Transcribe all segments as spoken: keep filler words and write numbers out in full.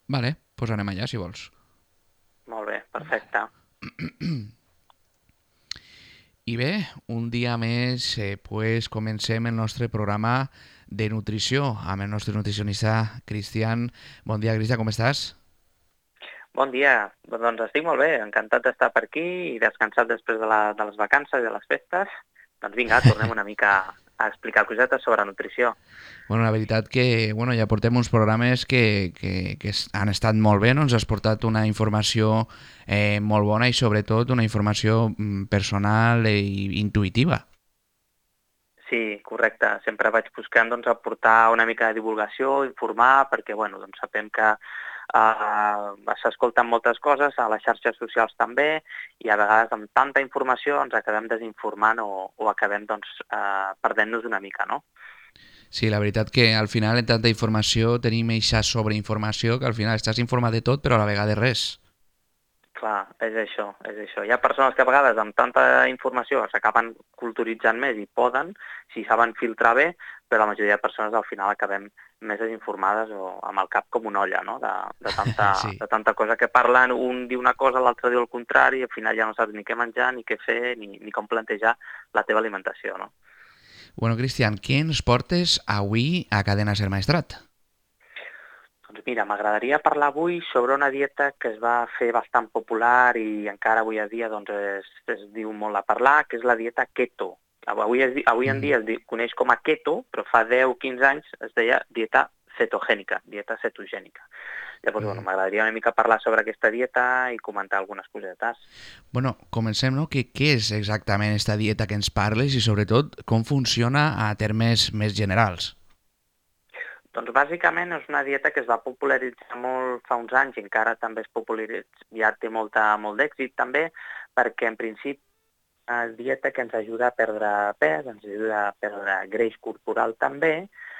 Vale, doncs anem allà, si vols. Molt bé, Vale. perfecte. I bé, un dia més eh, pues, comencem el nostre programa de nutrició amb el nostre nutricionista Cristian. Bon dia, Cristian, com estàs? Bon dia. Doncs estic molt bé, encantat d'estar per aquí i descansat després de, la, de les vacances i de les festes. Doncs vinga, tornem una mica a explicar cosetes sobre nutrició. Bueno, la veritat que bueno, ja portem uns programes que, que, que han estat molt bé, no? Ens has portat una informació eh, molt bona i sobretot una informació mm, personal i intuïtiva. Sí, correcte. Sempre vaig buscant doncs, aportar una mica de divulgació, informar, perquè bueno, doncs, sapem que uh, s'escolten moltes coses, a les xarxes socials també, i a vegades amb tanta informació ens acabem desinformant o, o acabem doncs, uh, perdent-nos una mica, no? Sí, la veritat que al final en tanta informació tenim eixa sobreinformació que al final estàs informat de tot però a la vegada de res. Clar, és això, és això. Hi ha persones que a vegades amb tanta informació s'acaben culturitzant més i poden, si saben filtrar bé, però la majoria de persones al final acabem més desinformades o amb el cap com una olla, no? De, de, tanta, Sí. de tanta cosa que parlen, un diu una cosa, l'altre diu el contrari, i al final ja no saps ni què menjar, ni què fer, ni, ni com plantejar la teva alimentació, no? Bueno, Cristian, què ens portes avui a Cadena Ser Maestrat? Doncs mira, m'agradaria parlar avui sobre una dieta que es va fer bastant popular i encara avui a dia doncs, es, es diu molt a parlar, que és la dieta keto. Avui, es, avui en Mm. dia es di- coneix com a keto, però fa deu o quinze anys es deia dieta cetogènica, dieta cetogènica. Llavors, bueno, Mm. m'agradaria una mica parlar sobre aquesta dieta i comentar algunes cosetes. Bueno, comencem, no? Que, què és exactament esta dieta que ens parles i sobretot com funciona a termes més generals? Doncs bàsicament és una dieta que es va popularitzar molt fa uns anys i encara també es popularitza, ja té molta, molt d'èxit també, perquè en principi una dieta que ens ajuda a perdre pes, ens ajuda a perdre greix corporal també,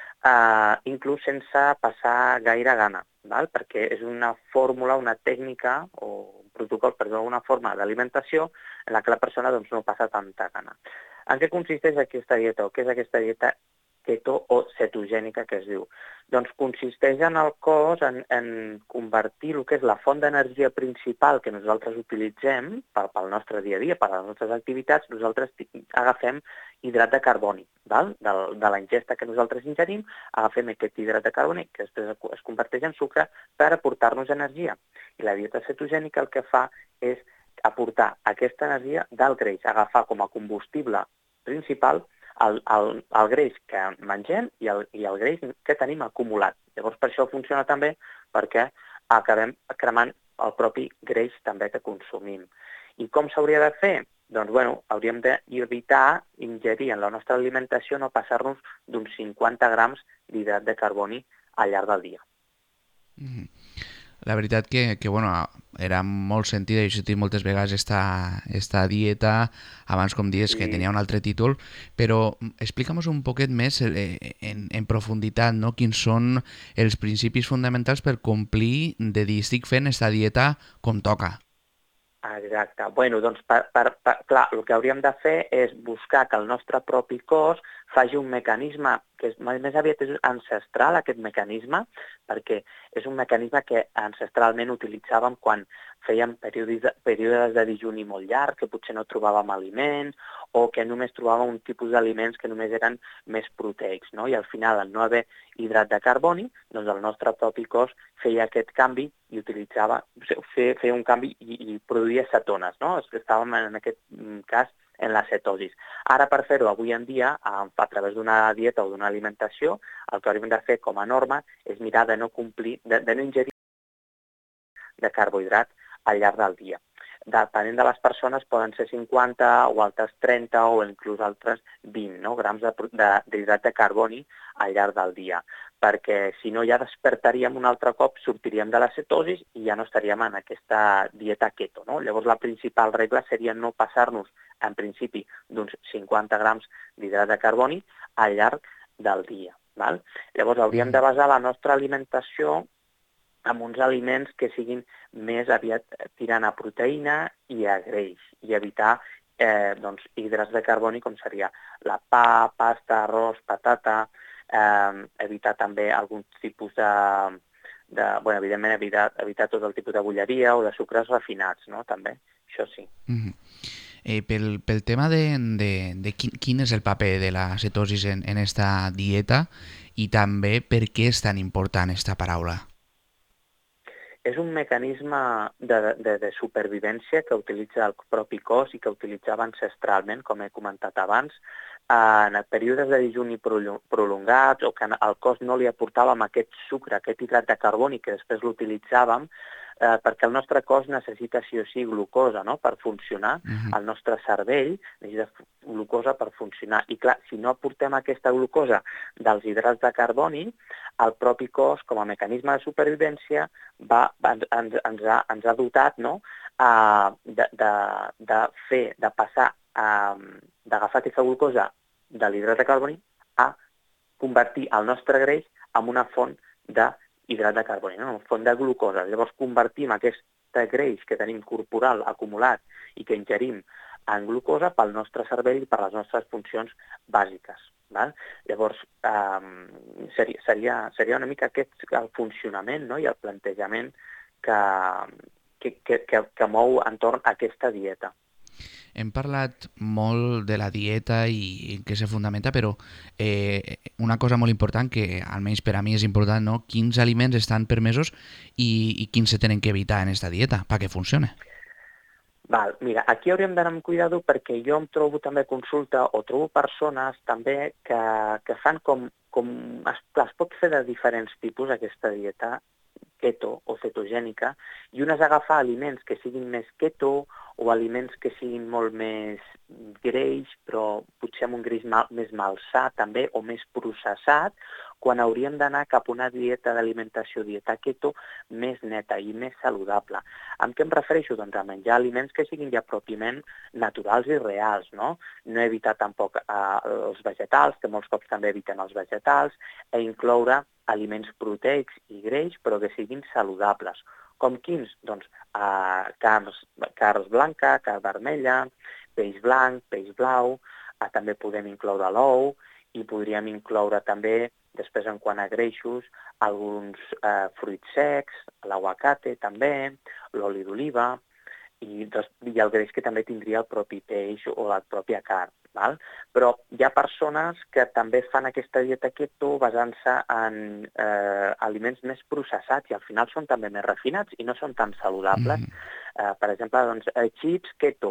eh, inclús sense passar gaire gana, val? Perquè és una fórmula, una tècnica o un protocol, perdó, una forma d'alimentació en la que la persona doncs, no passa tanta gana. En què consisteix aquesta dieta o què és aquesta dieta keto o cetogènica que es diu? Doncs consisteix en el cos en, en convertir el que és la font d'energia principal que nosaltres utilitzem pel, pel nostre dia a dia, per a les nostres activitats, nosaltres agafem hidrat de carboni, val? De, de la ingesta que nosaltres ingerim, agafem aquest hidrat de carboni que després es converteix en sucre per aportar-nos energia. I la dieta cetogènica el que fa és aportar aquesta energia del greix, agafar com a combustible principal el, el, el greix que mengem i el, i el greix que tenim acumulat. Llavors, per això funciona també perquè acabem cremant el propi greix també que consumim. I com s'hauria de fer? Doncs, bueno, hauríem d'evitar ingerir en la nostra alimentació no passar-nos d'uns cinquanta grams d'hidrat de carboni al llarg del dia. Mm. La veritat que, que bueno, era molt sentida i he sentit moltes vegades esta, esta dieta, abans com dies que Sí, tenia un altre títol, però explica'm un poquet més eh, en, en profunditat, no? Quins són els principis fonamentals per complir de dir estic fent esta dieta com toca. exacte. Bueno, doncs, per, per, per, clar, el que hauríem de fer és buscar que el nostre propi cos faci un mecanisme que és, més aviat és ancestral, aquest mecanisme, perquè és un mecanisme que ancestralment utilitzàvem quan fèiem períodes de, períodes de dijuni molt llarg, que potser no trobàvem aliments, o que només trobàvem un tipus d'aliments que només eren més proteics, no? I al final, al no haver hidrat de carboni, doncs el nostre propi cos feia aquest canvi i utilitzava, feia un canvi i, i produïa cetones, no? Estàvem en aquest cas en la cetosi. Ara, per fer-ho avui en dia, a, a través d'una dieta o d'una alimentació, el que hauríem de fer com a norma és mirar de no complir, de, de no ingerir de carbohidrat al llarg del dia. Depenent de les persones poden ser cinquanta o altres trenta o inclús altres vint no? grams d'hidrat de, de, de carboni al llarg del dia, perquè si no ja despertaríem un altre cop, sortiríem de la cetosi i ja no estaríem en aquesta dieta keto. No? Llavors la principal regla seria no passar-nos en principi d'uns cinquanta grams d'hidrat de carboni al llarg del dia. Val? Llavors hauríem Mm. de basar la nostra alimentació amb uns aliments que siguin més aviat tirant a proteïna i a greix i evitar eh, doncs, hidrats de carboni com seria la pa, pasta, arròs, patata, eh, evitar també algun tipus de, de bueno, evidentment evitar, evitar tot el tipus de bulleria o de sucres refinats, no? També, això sí. Mm-hmm. Eh, pel, pel tema de, de, de quin, quin és el paper de la cetosis en, en esta dieta i també per què és tan important esta paraula. És un mecanisme de, de, de supervivència que utilitza el propi cos i que utilitzava ancestralment, com he comentat abans, en períodes de dejuni prolongats o que al cos no li aportàvem aquest sucre, aquest hidrat de carboni que després l'utilitzàvem, eh, perquè el nostre cos necessita sí o sí glucosa, no?, per funcionar. Uh-huh. El nostre cervell necessita glucosa per funcionar. I clar, si no aportem aquesta glucosa dels hidrats de carboni, el propi cos, com a mecanisme de supervivència, va, ens, ens, ens, ha, ens ha dotat, no?, uh, de, de, de fer, de passar, uh, d'agafar aquesta glucosa de l'hidrat de carboni a convertir el nostre greix en una font d'hidrat de carboni, no?, una font de glucosa. Llavors convertim aquest greix que tenim corporal acumulat i que ingerim en glucosa pel nostre cervell i per les nostres funcions bàsiques. Val? Llavors, eh, seria, seria, seria una mica aquest el funcionament, no?, i el plantejament que, que, que, que mou entorn a aquesta dieta. Hem parlat molt de la dieta i en què se fundamenta, però eh, una cosa molt important, que almenys per a mi és important, no?, quins aliments estan permesos i, i quins se tenen que evitar en aquesta dieta perquè funcione. Val, mira, aquí hauríem d'anar amb cuidado perquè jo em trobo també consulta o trobo persones també que, que fan com, com es, es pot fer de diferents tipus aquesta dieta keto o cetogènica, i un és agafar aliments que siguin més keto o aliments que siguin molt més greix, però potser amb un greix mal, més malsà també, o més processat, quan hauríem d'anar cap a una dieta d'alimentació, dieta keto, més neta i més saludable. Amb què em refereixo? Doncs a menjar aliments que siguin ja pròpiament naturals i reals, no? No evitar tampoc eh, els vegetals, que molts cops també evitem els vegetals, e incloure aliments proteics i greix, però que siguin saludables. Com quins? Doncs eh, carns, carns blanca, carn vermella, peix blanc, peix blau, eh, també podem incloure l'ou, i podríem incloure també, després en quant a greixos, alguns eh, fruits secs, l'aguacate també, l'oli d'oliva, i, i el greix que també tindria el propi peix o la pròpia carn. Val? Però hi ha persones que també fan aquesta dieta keto basant-se en eh, aliments més processats i al final són també més refinats i no són tan saludables. Mm. Eh, per exemple, doncs, eh, chips keto,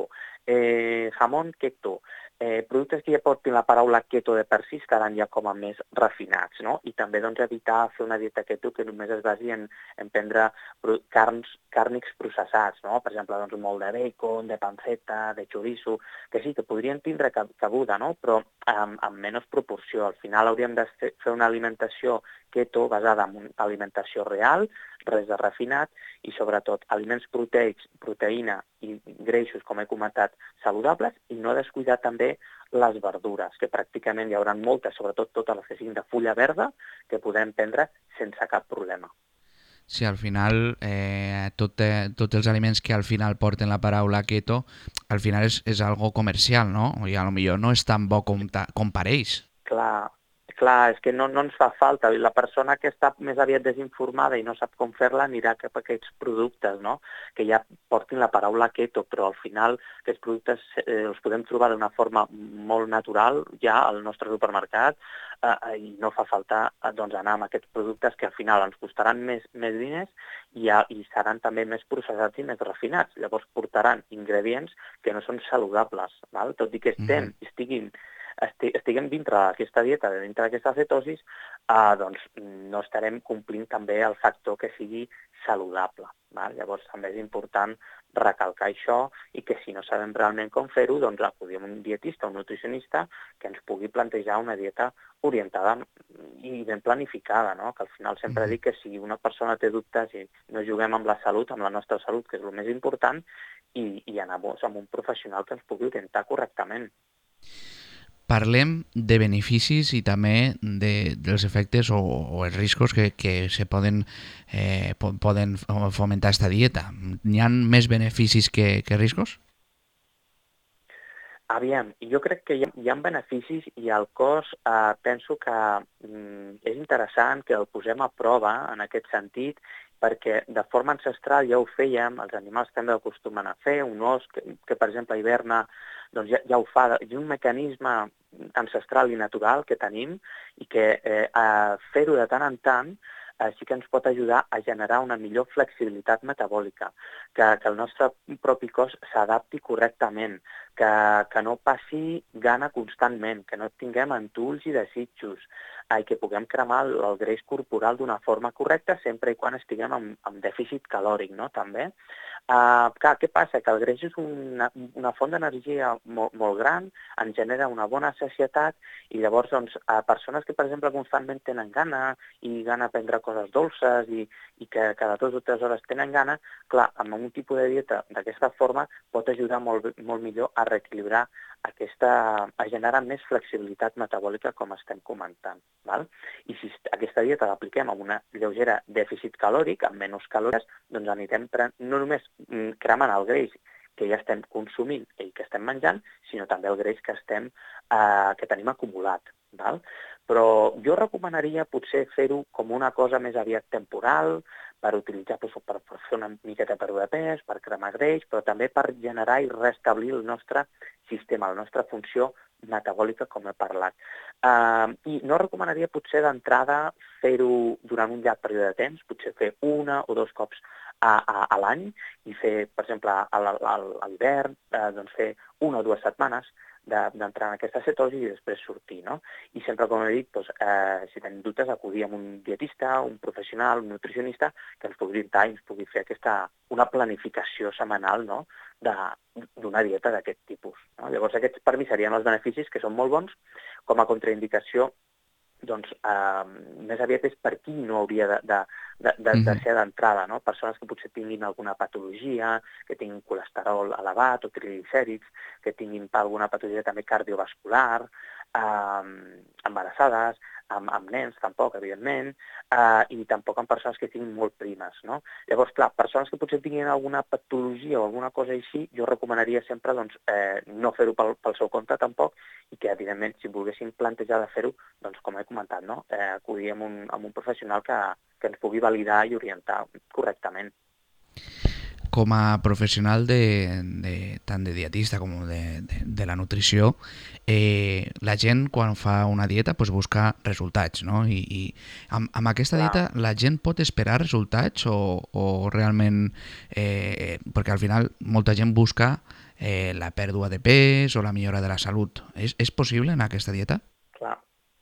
eh, jamón keto, eh, productes que ja portin la paraula keto de per si estaran ja com a més refinats, no? I també doncs, evitar fer una dieta keto que només es basi en, en prendre carns, càrnics processats, no? Per exemple, doncs, molt de bacon, de panceta, de chorizo, que sí, que podrien tindre cabuda, no?, però amb, amb menys proporció. Al final hauríem de fer una alimentació keto basada en una alimentació real, res de refinat, i sobretot aliments proteics, proteïna i greixos, com he comentat, saludables, i no descuidar també les verdures, que pràcticament hi haurà moltes, sobretot totes les que siguin de fulla verda, que podem prendre sense cap problema. Sí, al final, eh, tot, eh, tots els aliments que al final porten la paraula keto, al final és, és algo comercial, no? I a lo millor no és tan bo com, ta, com pareix. Clar, clar, és que no, no ens fa falta. La persona que està més aviat desinformada i no sap com fer-la anirà cap a aquests productes, no?, que ja portin la paraula keto, però al final aquests productes eh, els podem trobar d'una forma molt natural ja al nostre supermercat, eh, i no fa falta eh, doncs, anar amb aquests productes que al final ens costaran més, més diners i, ja, i seran també més processats i més refinats. Llavors portaran ingredients que no són saludables, val? Tot i que estem, mm-hmm. estiguin estiguem dintre d'aquesta dieta, dintre d'aquesta cetosis, eh, doncs no estarem complint també el factor que sigui saludable. Val? Llavors també és important recalcar això i que si no sabem realment com fer-ho, doncs acudim a un dietista o un nutricionista que ens pugui plantejar una dieta orientada i ben planificada, no? Que al final sempre mm. dic que si una persona té dubtes i no juguem amb la salut, amb la nostra salut, que és el més important, i, i anar amb un professional que ens pugui orientar correctament. Parlem de beneficis i també de, dels efectes o, o els riscos que, que se poden, eh, poden fomentar aquesta dieta. N'hi ha més beneficis que, que riscos? Aviam, jo crec que hi ha, hi ha beneficis i el cos eh, penso que mm, és interessant que el posem a prova en aquest sentit, perquè de forma ancestral ja ho fèiem, els animals també ho acostumen a fer, un os que, que per exemple hiverna doncs ja, ja ho fa, és un mecanisme ancestral i natural que tenim i que eh, a fer-ho de tant en tant eh, sí que ens pot ajudar a generar una millor flexibilitat metabòlica, que, que el nostre propi cos s'adapti correctament, que, que no passi gana constantment, que no tinguem entulls i desitjos, eh, i que puguem cremar el, el greix corporal d'una forma correcta sempre i quan estiguem en, en dèficit calòric, no?, també. Uh, clar, què passa? Que el greix és una, una font d'energia molt, molt gran, ens genera una bona sacietat i llavors, doncs, a persones que, per exemple, constantment tenen gana i gana prendre coses dolces i, i que cada dues o tres hores tenen gana, clar, amb un tipus de dieta d'aquesta forma pot ajudar molt, molt millor a reequilibrar aquesta, a generar més flexibilitat metabòlica, com estem comentant. Val? I si aquesta dieta l'apliquem amb una lleugera dèficit calòric, amb menys calories, doncs anirem no només cremant el greix que ja estem consumint i que estem menjant, sinó també el greix que, estem, eh, que tenim acumulat. Val? Però jo recomanaria potser fer-ho com una cosa més aviat temporal, per utilitzar doncs, per, per fer una miqueta de pèrdua de pes, per cremar greix, però també per generar i restablir el nostre sistema, la nostra funció metabòlica, com he parlat. Uh, I no recomanaria potser d'entrada fer-ho durant un llarg període de temps, potser fer una o dos cops a, a, a l'any i fer, per exemple, a, a, a l'hivern, eh, doncs fer una o dues setmanes d'entrar en aquesta cetosi i després sortir, no? I sempre, com he dit, doncs, eh, si tenim dubtes, acudir a un dietista, un professional, un nutricionista, que ens pugui orientar i ens pugui fer aquesta, una planificació setmanal, no?, d'una dieta d'aquest tipus. No? Llavors, aquests per mi serien els beneficis, que són molt bons. Com a contraindicació, doncs eh, més aviat és per qui no hauria de, de, de, de, de ser d'entrada, no? Persones que potser tinguin alguna patologia, que tinguin colesterol elevat o triglicèrids, que tinguin alguna patologia també cardiovascular, eh, embarassades, amb, amb nens tampoc, evidentment, eh, i tampoc amb persones que tinguin molt primes, no? Llavors, clar, persones que potser tinguin alguna patologia o alguna cosa així, jo recomanaria sempre doncs, eh, no fer-ho pel, pel seu compte tampoc, i que, evidentment, si volguessin plantejar de fer-ho, doncs, com he comentat, no? eh, acudir amb un, amb un professional que, que ens pugui validar i orientar correctament. Com a professional de, de, tant de dietista com de, de, de la nutrició, eh, la gent quan fa una dieta pues, busca resultats, no? I, i amb, amb aquesta Clar. dieta la gent pot esperar resultats o, o realment... Eh, perquè al final molta gent busca eh, la pèrdua de pes o la millora de la salut. És, és possible en aquesta dieta? Clar.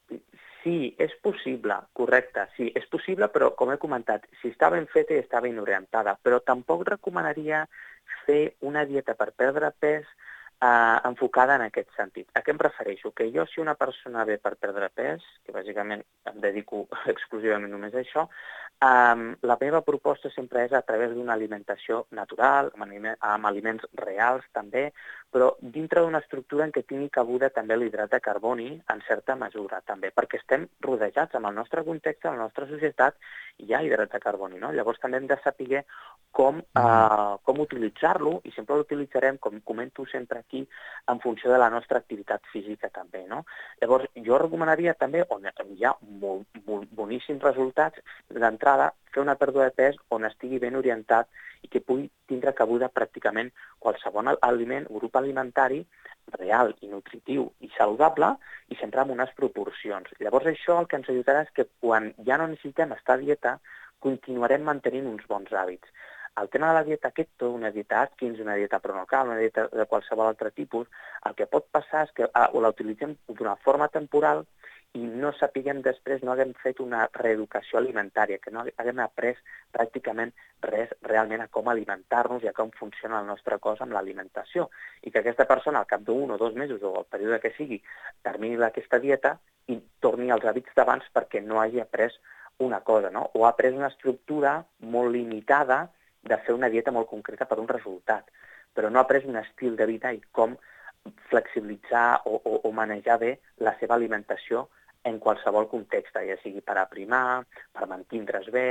Sí, és possible, correcte, sí, és possible, però com he comentat, si està ben feta i està ben orientada, però tampoc recomanaria fer una dieta per perdre pes eh, enfocada en aquest sentit. A què em refereixo? Que jo, si una persona ve per perdre pes, que bàsicament em dedico exclusivament només a això, eh, la meva proposta sempre és a través d'una alimentació natural, amb, aliment, amb aliments reals també, però dintre d'una estructura en què tingui cabuda també l'hidrat de carboni en certa mesura també, perquè estem rodejats amb el nostre context, en la nostra societat, hi ha hidrat de carboni, no? Llavors també hem de saber com, eh, com utilitzar-lo, i sempre l'utilitzarem, com comento sempre aquí, en funció de la nostra activitat física també, no? Llavors jo recomanaria també, on hi ha molt, molt boníssims resultats, d'entrada fer una pèrdua de pes on estigui ben orientat i que pugui tindre cabuda pràcticament qualsevol aliment, grup alimentari real i nutritiu i saludable i sempre amb unes proporcions. Llavors això el que ens ajudarà és que quan ja no necessitem estar a dieta, continuarem mantenint uns bons hàbits. El tema de la dieta keto, una dieta Atkins, una dieta pronocal, una dieta de qualsevol altre tipus, el que pot passar és que ah, la utilitzem d'una forma temporal i no sapiguem després, no haguem fet una reeducació alimentària, que no haguem après pràcticament res realment a com alimentar-nos i a com funciona el nostre cos amb l'alimentació. I que aquesta persona, al cap d'un o dos mesos o el període que sigui, termini aquesta dieta i torni als hàbits d'abans perquè no hagi après una cosa, no? O ha après una estructura molt limitada de fer una dieta molt concreta per un resultat, però no ha après un estil de vida i com flexibilitzar o, o, o manejar bé la seva alimentació en qualsevol context, ja sigui per aprimar, per mantindre's bé,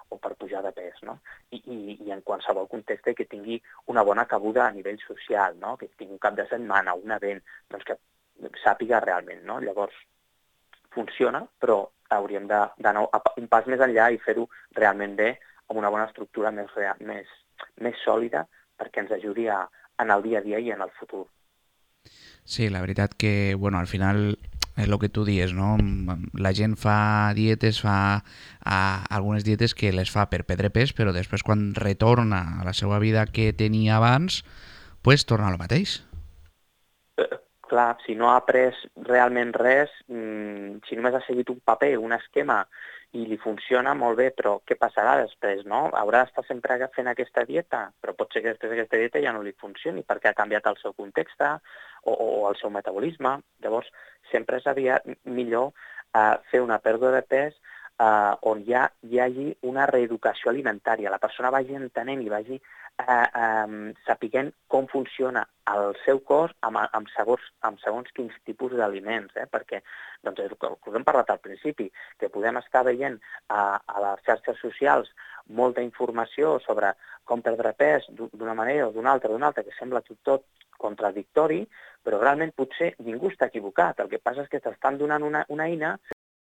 o per pujar de pes, no? I, i, i en qualsevol context que tingui una bona cabuda a nivell social, no? Que tingui un cap de setmana, un event, doncs que sàpiga realment, no? Llavors, funciona, però hauríem d'anar un pas més enllà i fer-ho realment bé, amb una bona estructura més, real, més, més sòlida, perquè ens ajudi a, en el dia a dia i en el futur. Sí, la veritat que, bueno, al final és el que tu dius, no? La gent fa dietes, fa a, algunes dietes que les fa per perdre pes, però després quan retorna a la seva vida que tenia abans, pues torna al mateix. Eh, clar, si no ha après realment res, mmm, si només ha seguit un paper, un esquema, i li funciona molt bé, però què passarà després, no? Haurà d'estar sempre fent aquesta dieta, però pot ser que després aquesta dieta ja no li funcioni perquè ha canviat el seu context o, o el seu metabolisme. Llavors, sempre és aviat millor eh, fer una pèrdua de pes eh, on ja hi hagi una reeducació alimentària, la persona vagi entenent i vagi eh, eh, sapiguent com funciona el seu cos amb, amb, segons, amb segons quins tipus d'aliments, eh? Perquè doncs, és el que hem parlat al principi, que podem estar veient a, a les xarxes socials molta informació sobre com perdre pes d'una manera o d'una altra, d'una altra, que sembla tot, tot contradictori, però realment potser ningú està equivocat. El que passa és que t'estan donant una, una eina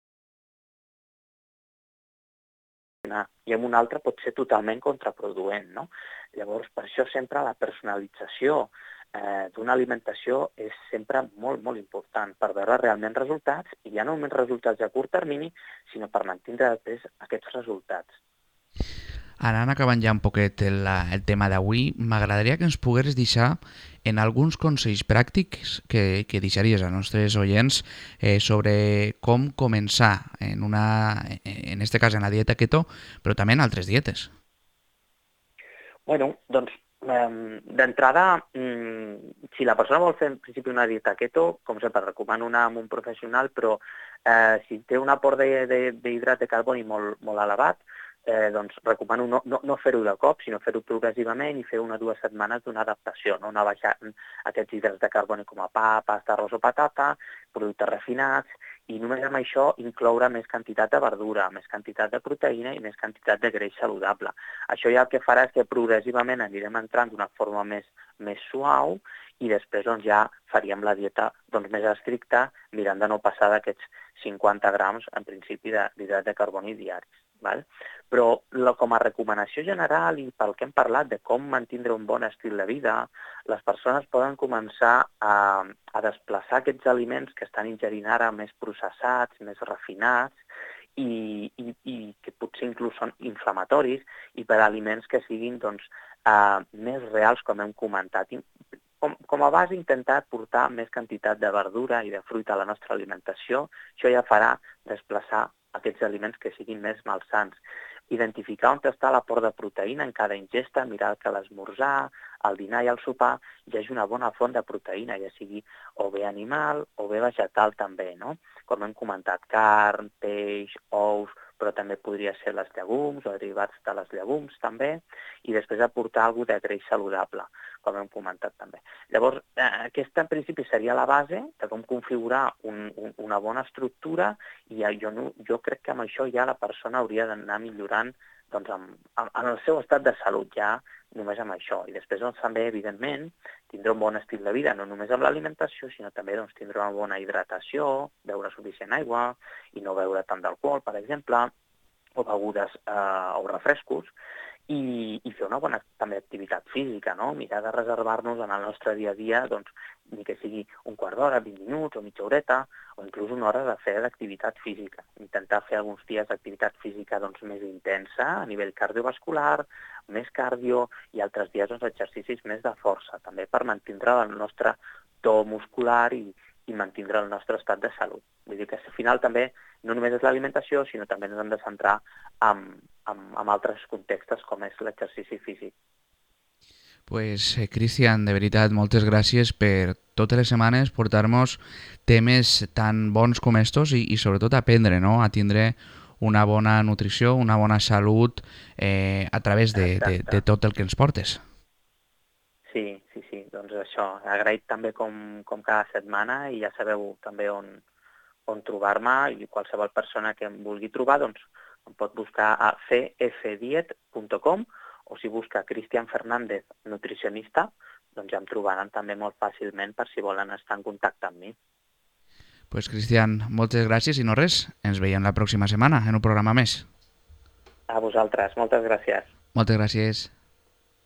i amb una altra pot ser totalment contraproduent, no? Llavors, per això sempre la personalització eh, d'una alimentació és sempre molt, molt important per veure realment resultats, i ja no només resultats a curt termini, sinó per mantenir després aquests resultats. Anant acabant ja un poquet el, el tema d'avui, m'agradaria que ens pogueres deixar en alguns consells pràctics que, que deixaries als nostres oients eh, sobre com començar en una, en este cas en la dieta keto, però també en altres dietes. Bueno, doncs eh, d'entrada, mm, si la persona vol fer en principi una dieta keto, com sempre, recomano anar amb un professional, però eh, si té un aport d'hidrat de, de, de carboni molt, molt elevat, eh, doncs recomano no, no, no fer-ho de cop, sinó fer-ho progressivament i fer una o dues setmanes d'una adaptació, no? Anar baixant aquests hidrats de carboni com a pa, pasta, arròs o patata, productes refinats, i només amb això incloure més quantitat de verdura, més quantitat de proteïna i més quantitat de greix saludable. Això ja el que farà és que progressivament anirem entrant d'una forma més, més suau, i després doncs, ja faríem la dieta doncs, més estricta, mirant de no passar d'aquests cinquanta grams, en principi, d'hidrat de carboni diaris. Val? Però la, com a recomanació general i pel que hem parlat de com mantenir un bon estil de vida, les persones poden començar a, a desplaçar aquests aliments que estan ingerint ara més processats, més refinats, i, i, i que potser inclús són inflamatoris, i per aliments que siguin doncs, eh, més reals, com hem comentat. Com, com a base, intentar portar més quantitat de verdura i de fruita a la nostra alimentació. Això ja farà desplaçar aquests aliments que siguin més malsans. Identificar on està l'aport de proteïna en cada ingesta, mirar que l'esmorzar, al dinar i al sopar hi hagi una bona font de proteïna, ja sigui o bé animal o bé vegetal també, no? Com hem comentat, carn, peix, ous, però també podria ser les llegums o derivats de les llegums també, i després aportar alguna de greix saludable, com hem comentat també. Llavors, eh, aquesta en principi seria la base de com configurar un, un, una bona estructura, i jo, no, jo crec que amb això ja la persona hauria d'anar millorant doncs, en, en el seu estat de salut, ja només amb això. I després doncs, també, evidentment, tindre un bon estil de vida, no només amb l'alimentació, sinó també doncs, tindre una bona hidratació, beure suficient aigua i no beure tant d'alcohol, per exemple, o begudes eh, o refrescos, i, i fer una bona també activitat física, no? Mirar de reservar-nos en el nostre dia a dia, doncs, ni que sigui un quart d'hora, vint minuts o mitja horeta, o inclús una hora de fer d'activitat física. Intentar fer alguns dies d'activitat física doncs, més intensa, a nivell cardiovascular, més cardio, i altres dies doncs, exercicis més de força, també per mantenir el nostre to muscular i, i mantenir el nostre estat de salut. Vull dir que al final també no només és l'alimentació, sinó també ens hem de centrar en, en, en altres contextes com és l'exercici físic. Pues, eh, Cristian, de veritat, moltes gràcies per totes les setmanes portar-nos temes tan bons com estos i, i sobretot aprendre, no? A tindre una bona nutrició, una bona salut eh, a través de, de, de tot el que ens portes. Sí, sí, sí, doncs això, agraït també com, com cada setmana, i ja sabeu també on, on trobar-me, i qualsevol persona que em vulgui trobar, doncs em pot buscar a c f diet punt com o si busca Cristian Fernández, nutricionista, doncs ja em trobaran també molt fàcilment per si volen estar en contacte amb mi. Pues Cristian, moltes gràcies i no res, ens veiem la pròxima setmana en un programa més. A vosaltres, moltes gràcies. Moltes gràcies.